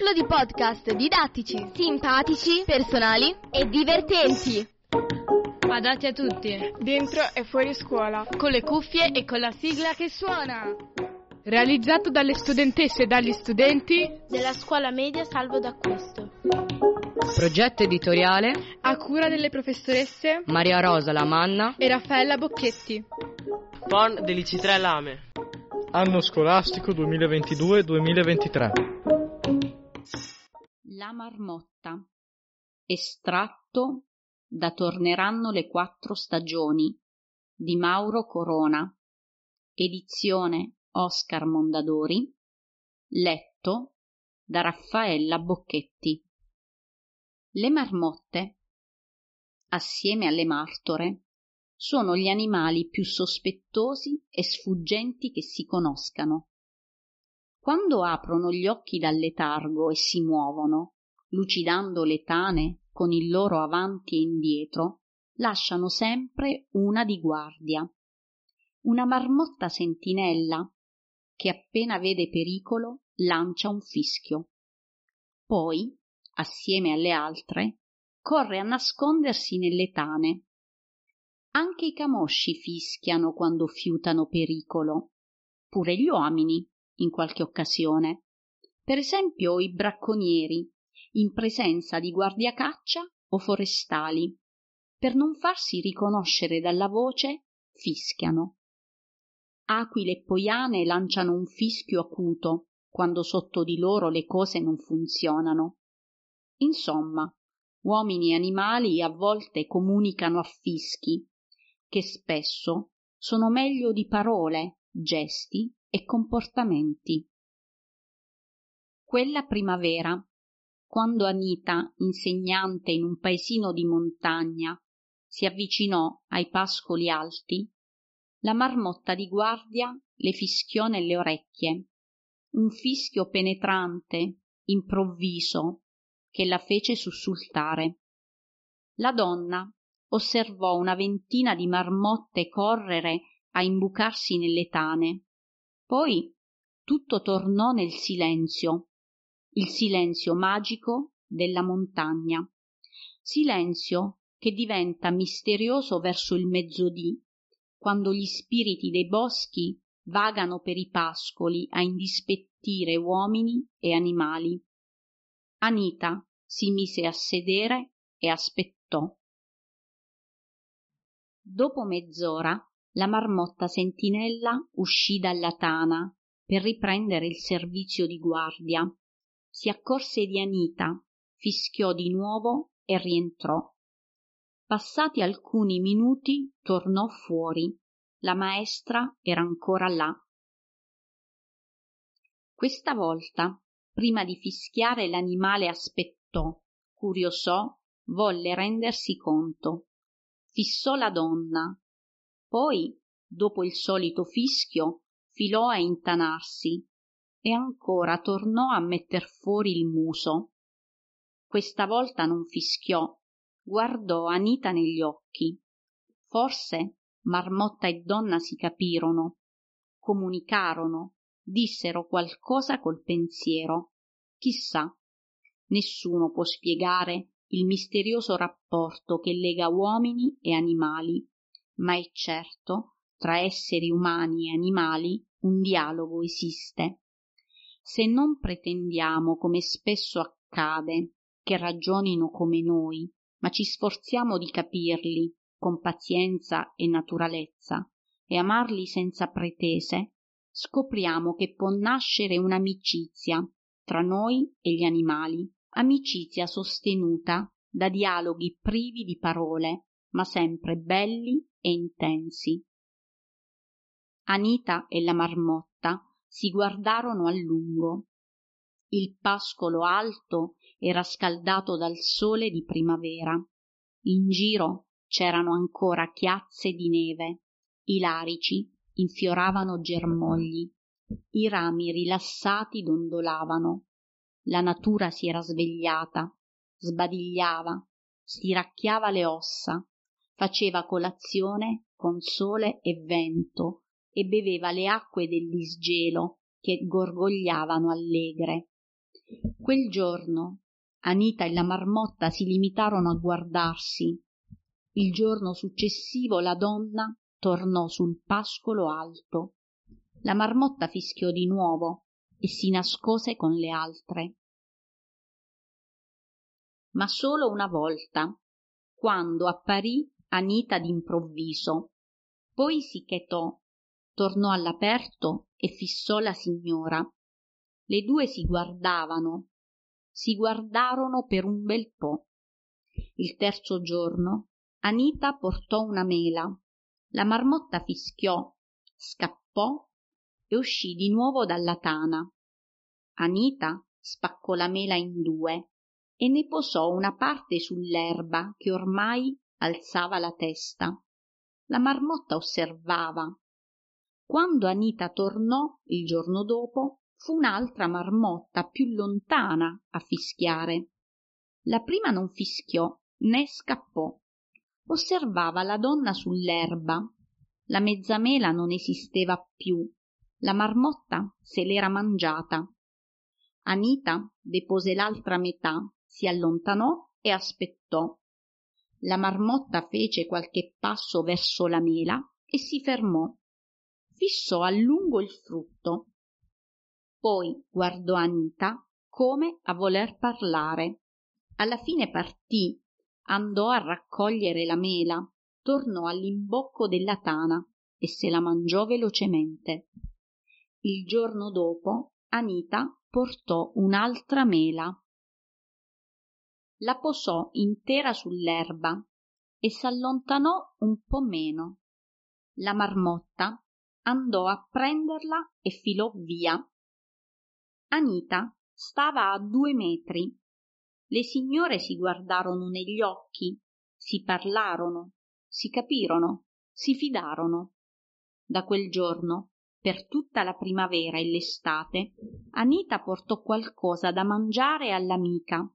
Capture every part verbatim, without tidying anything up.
ciclo di podcast didattici, simpatici, personali e divertenti. Adatti a tutti, dentro e fuori scuola, con le cuffie e con la sigla che suona. Realizzato dalle studentesse e dagli studenti della scuola media Salvo d'Acquisto. Progetto editoriale a cura delle professoresse Maria Rosa Lamanna e Raffaella Bocchetti. P O N dell'I C tre Lame. Anno scolastico duemilaventidue duemilaventitré. La marmotta. Estratto da Torneranno le quattro stagioni di Mauro Corona. Edizione Oscar Mondadori. Letto da Raffaella Bocchetti. Le marmotte, assieme alle martore, sono gli animali più sospettosi e sfuggenti che si conoscano. Quando aprono gli occhi dal letargo e si muovono, lucidando le tane con il loro avanti e indietro, lasciano sempre una di guardia. Una marmotta sentinella che appena vede pericolo lancia un fischio. Poi, assieme alle altre, corre a nascondersi nelle tane. Anche i camosci fischiano quando fiutano pericolo, pure gli uomini in qualche occasione. Per esempio i bracconieri, in presenza di guardiacaccia o forestali. Per non farsi riconoscere dalla voce, fischiano. Aquile e poiane lanciano un fischio acuto quando sotto di loro le cose non funzionano. Insomma, uomini e animali a volte comunicano a fischi, che spesso sono meglio di parole, gesti e comportamenti. Quella primavera, quando Anita, insegnante in un paesino di montagna, si avvicinò ai pascoli alti, la marmotta di guardia le fischiò nelle orecchie, un fischio penetrante, improvviso, che la fece sussultare. La donna osservò una ventina di marmotte correre a imbucarsi nelle tane. Poi tutto tornò nel silenzio, il silenzio magico della montagna, silenzio che diventa misterioso verso il mezzodì, quando gli spiriti dei boschi vagano per i pascoli a indispettire uomini e animali. Anita si mise a sedere e aspettò. Dopo mezz'ora la marmotta sentinella uscì dalla tana per riprendere il servizio di guardia. Si accorse di Anita, fischiò di nuovo e rientrò. Passati alcuni minuti tornò fuori. La maestra era ancora là. Questa volta, prima di fischiare, l'animale aspettò, curiosò, volle rendersi conto. Fissò la donna. Poi, dopo il solito fischio, filò a intanarsi e ancora tornò a metter fuori il muso. Questa volta non fischiò, guardò Anita negli occhi. Forse marmotta e donna si capirono, comunicarono, dissero qualcosa col pensiero. Chissà, nessuno può spiegare il misterioso rapporto che lega uomini e animali, ma è certo, tra esseri umani e animali un dialogo esiste. Se non pretendiamo, come spesso accade, che ragionino come noi, ma ci sforziamo di capirli con pazienza e naturalezza e amarli senza pretese, scopriamo che può nascere un'amicizia tra noi e gli animali, amicizia sostenuta da dialoghi privi di parole, ma sempre belli e intensi. Anita e la marmotta si guardarono a lungo. Il pascolo alto era scaldato dal sole di primavera. In giro c'erano ancora chiazze di neve, i larici infioravano germogli, i rami rilassati dondolavano. La natura si era svegliata, sbadigliava, stiracchiava le ossa, faceva colazione con sole e vento e beveva le acque dell'isgelo che gorgogliavano allegre. Quel giorno Anita e la marmotta si limitarono a guardarsi. Il giorno successivo la donna tornò sul pascolo alto. La marmotta fischiò di nuovo e si nascose con le altre. Ma solo una volta, quando apparì Anita d'improvviso. Poi si chetò, tornò all'aperto e fissò la signora. Le due si guardavano, si guardarono per un bel po'. Il terzo giorno Anita portò una mela. La marmotta fischiò, scappò e uscì di nuovo dalla tana. Anita spaccò la mela in due e ne posò una parte sull'erba che ormai alzava la testa. La marmotta osservava. Quando Anita tornò il giorno dopo, fu un'altra marmotta più lontana a fischiare. La prima non fischiò né scappò. Osservava la donna sull'erba. La mezzamela non esisteva più. La marmotta se l'era mangiata. Anita depose l'altra metà, si allontanò e aspettò. La marmotta fece qualche passo verso la mela e si fermò. Fissò a lungo il frutto. Poi guardò Anita come a voler parlare. Alla fine partì, andò a raccogliere la mela, tornò all'imbocco della tana e se la mangiò velocemente. Il giorno dopo Anita portò un'altra mela. La posò intera sull'erba e s'allontanò un po' meno. La marmotta andò a prenderla e filò via. Anita stava a due metri. Le signore si guardarono negli occhi, si parlarono, si capirono, si fidarono. Da quel giorno, per tutta la primavera e l'estate, Anita portò qualcosa da mangiare all'amica.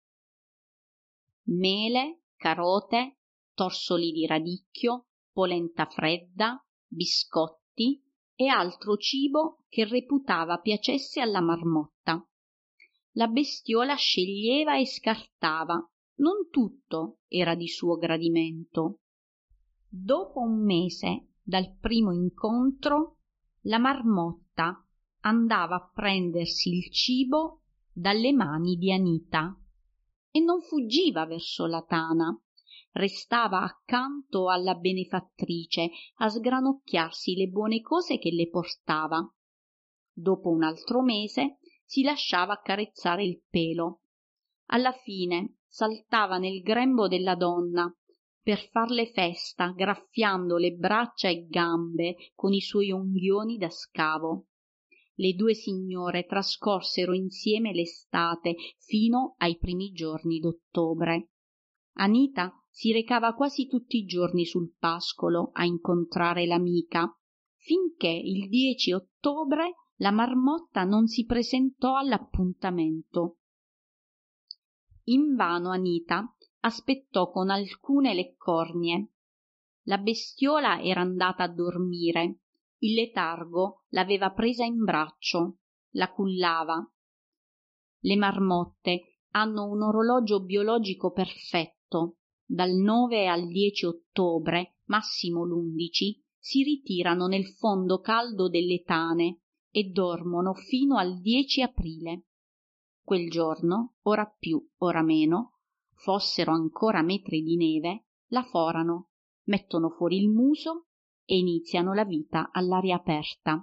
Mele, carote, torsoli di radicchio, polenta fredda, biscotti e altro cibo che reputava piacesse alla marmotta. La bestiola sceglieva e scartava, non tutto era di suo gradimento. Dopo un mese dal primo incontro, la marmotta andava a prendersi il cibo dalle mani di Anita e non fuggiva verso la tana, restava accanto alla benefattrice a sgranocchiarsi le buone cose che le portava. Dopo un altro mese si lasciava accarezzare il pelo. Alla fine saltava nel grembo della donna per farle festa, graffiando le braccia e gambe con i suoi unghioni da scavo. Le due signore trascorsero insieme l'estate fino ai primi giorni d'ottobre. Anita si recava quasi tutti i giorni sul pascolo a incontrare l'amica, finché il dieci ottobre la marmotta non si presentò all'appuntamento. Invano Anita aspettò con alcune le cornie. La bestiola era andata a dormire. Il letargo l'aveva presa in braccio, la cullava. Le marmotte hanno un orologio biologico perfetto. Dal nove al dieci ottobre, massimo l'undici, si ritirano nel fondo caldo delle tane e dormono fino al dieci aprile. Quel giorno, ora più, ora meno, fossero ancora metri di neve, la forano, mettono fuori il muso e iniziano la vita all'aria aperta.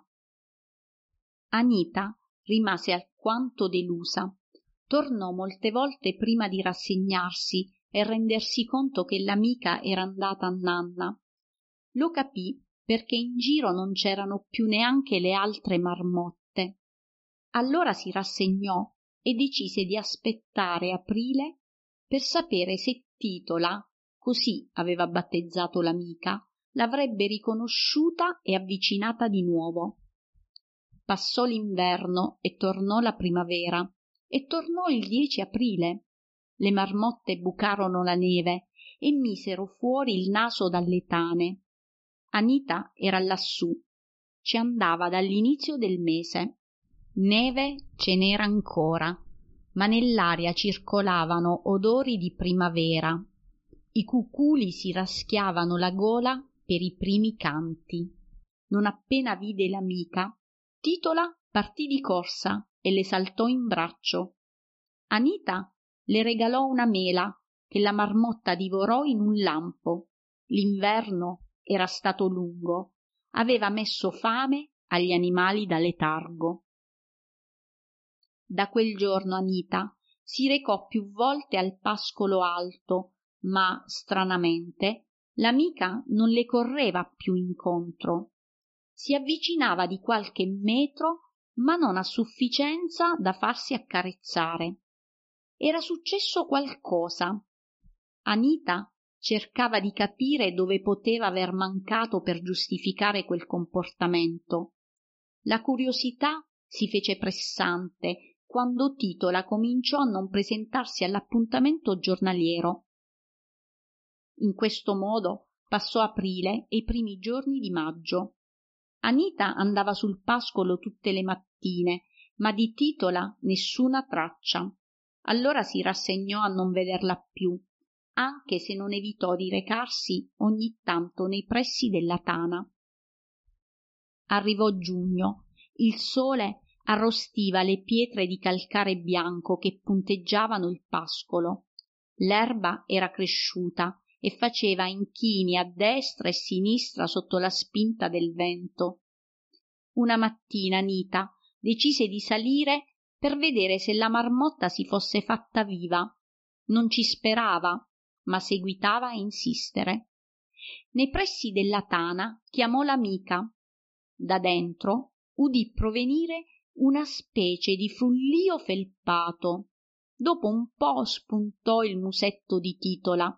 Anita rimase alquanto delusa. Tornò molte volte prima di rassegnarsi e rendersi conto che l'amica era andata a nanna. Lo capì perché in giro non c'erano più neanche le altre marmotte. Allora si rassegnò e decise di aspettare aprile per sapere se Titola, così aveva battezzato l'amica, l'avrebbe riconosciuta e avvicinata di nuovo. Passò l'inverno e tornò la primavera, e tornò il dieci aprile. Le marmotte bucarono la neve e misero fuori il naso dalle tane. Anita era lassù, ci andava dall'inizio del mese. Neve ce n'era ancora, ma nell'aria circolavano odori di primavera. I cuculi si raschiavano la gola per i primi canti. Non appena vide l'amica, Titola partì di corsa e le saltò in braccio. Anita le regalò una mela che la marmotta divorò in un lampo. L'inverno era stato lungo, aveva messo fame agli animali da letargo. Da quel giorno Anita si recò più volte al pascolo alto, ma stranamente l'amica non le correva più incontro. Si avvicinava di qualche metro, ma non a sufficienza da farsi accarezzare. Era successo qualcosa. Anita cercava di capire dove poteva aver mancato per giustificare quel comportamento. La curiosità si fece pressante quando Titola cominciò a non presentarsi all'appuntamento giornaliero. In questo modo passò aprile e i primi giorni di maggio. Anita andava sul pascolo tutte le mattine, ma di Titola nessuna traccia. Allora si rassegnò a non vederla più, anche se non evitò di recarsi ogni tanto nei pressi della tana. Arrivò giugno, il sole arrostiva le pietre di calcare bianco che punteggiavano il pascolo. L'erba era cresciuta e faceva inchini a destra e sinistra sotto la spinta del vento. Una mattina Anita decise di salire per vedere se la marmotta si fosse fatta viva. Non ci sperava, ma seguitava a insistere. Nei pressi della tana chiamò l'amica. Da dentro udì provenire una specie di frullio felpato. Dopo un po' spuntò il musetto di Titola.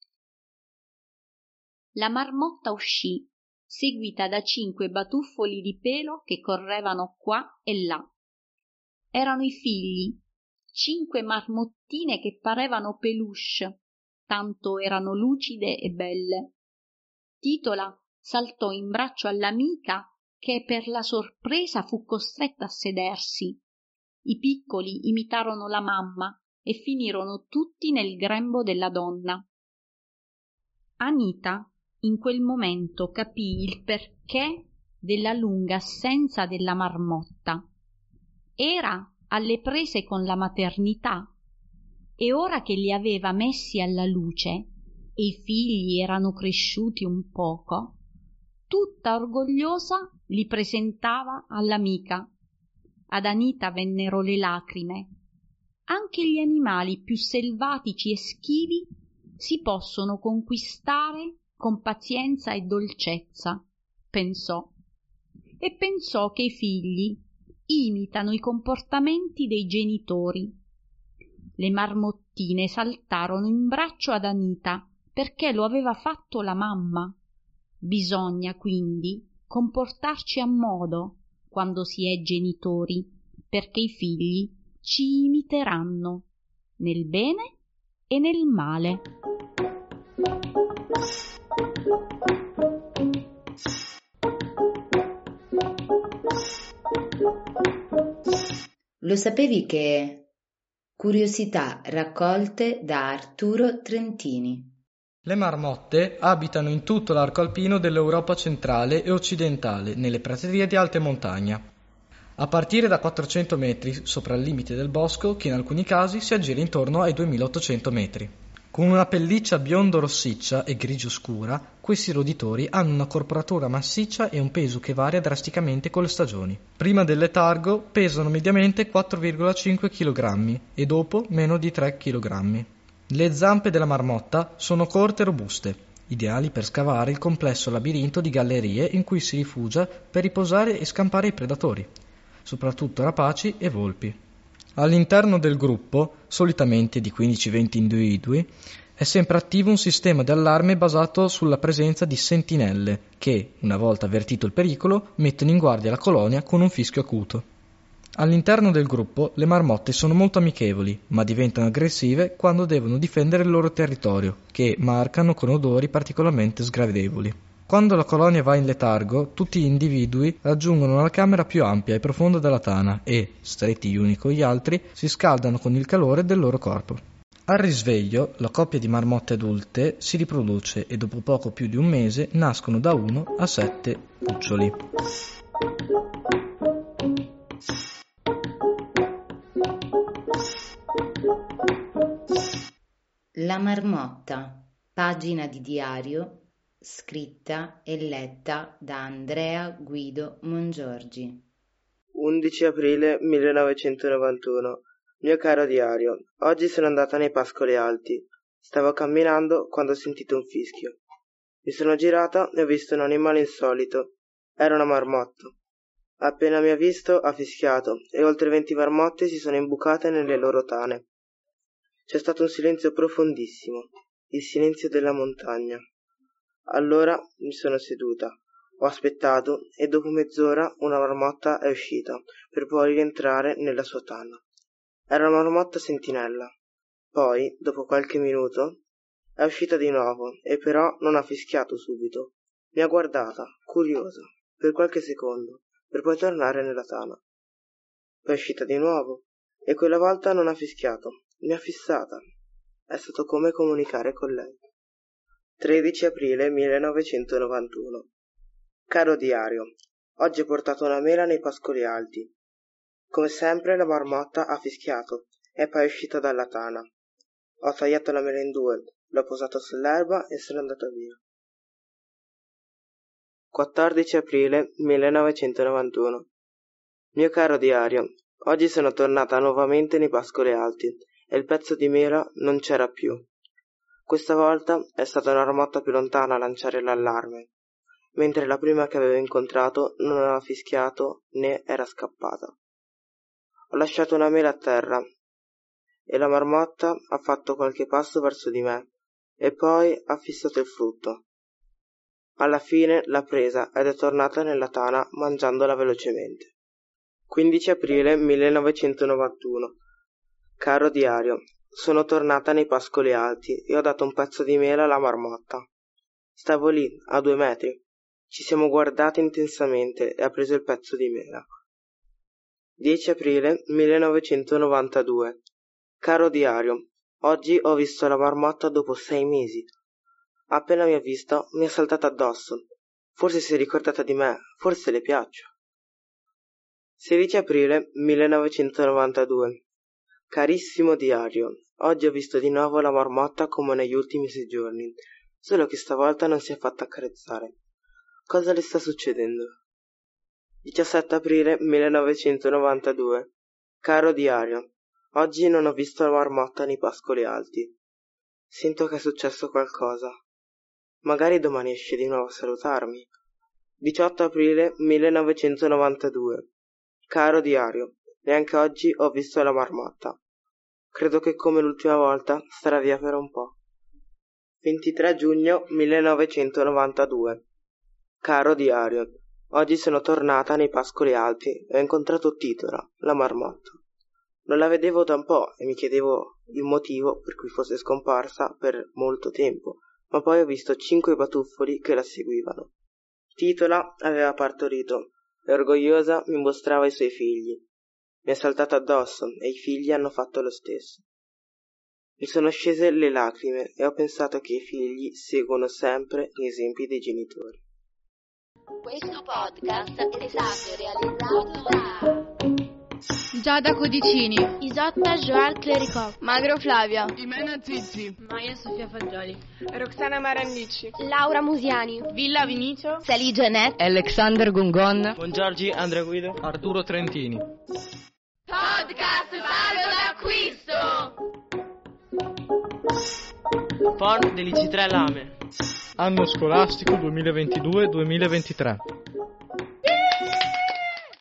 La marmotta uscì, seguita da cinque batuffoli di pelo che correvano qua e là. Erano i figli, cinque marmottine che parevano peluche, tanto erano lucide e belle. Titola saltò in braccio all'amica che per la sorpresa fu costretta a sedersi. I piccoli imitarono la mamma e finirono tutti nel grembo della donna. Anita in quel momento capì il perché della lunga assenza della marmotta. Era alle prese con la maternità e ora che li aveva messi alla luce e i figli erano cresciuti un poco, tutta orgogliosa li presentava all'amica. Ad Anita vennero le lacrime. Anche gli animali più selvatici e schivi si possono conquistare con pazienza e dolcezza, pensò, e pensò che i figli imitano i comportamenti dei genitori. Le marmottine saltarono in braccio ad Anita perché lo aveva fatto la mamma. Bisogna quindi comportarci a modo quando si è genitori, perché i figli ci imiteranno nel bene e nel male. Lo sapevi che... Curiosità raccolte da Arturo Trentini. Le marmotte abitano in tutto l'arco alpino dell'Europa centrale e occidentale, nelle praterie di alta montagna, a partire da quattrocento metri sopra il limite del bosco, che in alcuni casi si aggira intorno ai duemilaottocento metri. Con una pelliccia biondo-rossiccia e grigio scura, questi roditori hanno una corporatura massiccia e un peso che varia drasticamente con le stagioni. Prima del letargo pesano mediamente quattro virgola cinque chilogrammi e dopo meno di tre chilogrammi. Le zampe della marmotta sono corte e robuste, ideali per scavare il complesso labirinto di gallerie in cui si rifugia per riposare e scampare i predatori, soprattutto rapaci e volpi. All'interno del gruppo, solitamente di quindici venti individui, è sempre attivo un sistema di allarme basato sulla presenza di sentinelle che, una volta avvertito il pericolo, mettono in guardia la colonia con un fischio acuto. All'interno del gruppo le marmotte sono molto amichevoli, ma diventano aggressive quando devono difendere il loro territorio, che marcano con odori particolarmente sgradevoli. Quando la colonia va in letargo, tutti gli individui raggiungono la camera più ampia e profonda della tana e, stretti gli uni con gli altri, si scaldano con il calore del loro corpo. Al risveglio, la coppia di marmotte adulte si riproduce e dopo poco più di un mese nascono da uno a sette cuccioli. La marmotta, pagina di diario scritta e letta da Andrea Guido Mongiorgi. undici aprile millenovecentonovantuno. Mio caro diario, oggi sono andata nei Pascoli Alti. Stavo camminando quando ho sentito un fischio. Mi sono girata e ho visto un animale insolito. Era una marmotta. Appena mi ha visto ha fischiato e oltre venti marmotte si sono imbucate nelle loro tane. C'è stato un silenzio profondissimo, il silenzio della montagna. Allora mi sono seduta, ho aspettato e dopo mezz'ora una marmotta è uscita per poi rientrare nella sua tana. Era una marmotta sentinella. Poi, dopo qualche minuto, è uscita di nuovo e però non ha fischiato subito. Mi ha guardata, curiosa, per qualche secondo, per poi tornare nella tana. Poi è uscita di nuovo e quella volta non ha fischiato, mi ha fissata. È stato come comunicare con lei. tredici aprile millenovecentonovantuno. Caro diario, oggi ho portato una mela nei Pascoli Alti. Come sempre la marmotta ha fischiato e poi è uscita dalla tana. Ho tagliato la mela in due, l'ho posato sull'erba e sono andata via. quattordici aprile millenovecentonovantuno. Mio caro diario, oggi sono tornata nuovamente nei Pascoli Alti e il pezzo di mela non c'era più. Questa volta è stata una marmotta più lontana a lanciare l'allarme, mentre la prima che avevo incontrato non aveva fischiato né era scappata. Ho lasciato una mela a terra e la marmotta ha fatto qualche passo verso di me e poi ha fissato il frutto. Alla fine l'ha presa ed è tornata nella tana mangiandola velocemente. quindici aprile millenovecentonovantuno. Caro diario, sono tornata nei Pascoli Alti e ho dato un pezzo di mela alla marmotta. Stavo lì, a due metri. Ci siamo guardati intensamente e ha preso il pezzo di mela. dieci aprile millenovecentonovantadue. Caro diario, oggi ho visto la marmotta dopo sei mesi. Appena mi ha visto, mi è saltata addosso. Forse si è ricordata di me, forse le piaccio. sedici aprile millenovecentonovantadue. Carissimo diario, oggi ho visto di nuovo la marmotta come negli ultimi sei giorni, solo che stavolta non si è fatta accarezzare. Cosa le sta succedendo? diciassette aprile millenovecentonovantadue. Caro diario, oggi non ho visto la marmotta nei Pascoli Alti. Sento che è successo qualcosa. Magari domani esce di nuovo a salutarmi. diciotto aprile millenovecentonovantadue. Caro diario, neanche oggi ho visto la marmotta. Credo che come l'ultima volta starà via per un po'. ventitré giugno millenovecentonovantadue. Caro diario, oggi sono tornata nei Pascoli Alti e ho incontrato Titola, la marmotta. Non la vedevo da un po' e mi chiedevo il motivo per cui fosse scomparsa per molto tempo, ma poi ho visto cinque batuffoli che la seguivano. Titola aveva partorito e orgogliosa mi mostrava i suoi figli. Mi è saltata addosso e i figli hanno fatto lo stesso. Mi sono scese le lacrime e ho pensato che i figli seguono sempre gli esempi dei genitori. Questo podcast è stato realizzato da Giada Codicini, Isotta Joal Clericò, Magro Flavia, Imena Zizi, Maia Sofia Fagioli, Roxana Marannici, Laura Musiani, Villa Vinicio, Sally Janet, Alexander Gungon, Mongiorgi Andrea Guido, Arturo Trentini. Podcast salvo d'acquisto. F O N dell'I C tre Lame. Anno scolastico duemilaventidue duemilaventitré.